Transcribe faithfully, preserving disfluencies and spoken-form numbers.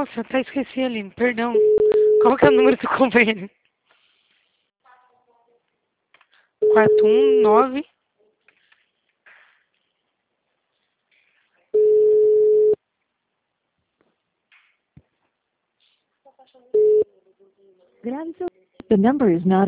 Nossa, até esqueci, Aline, perdão. Qual que é o número do convênio? quatro um nove. The number is not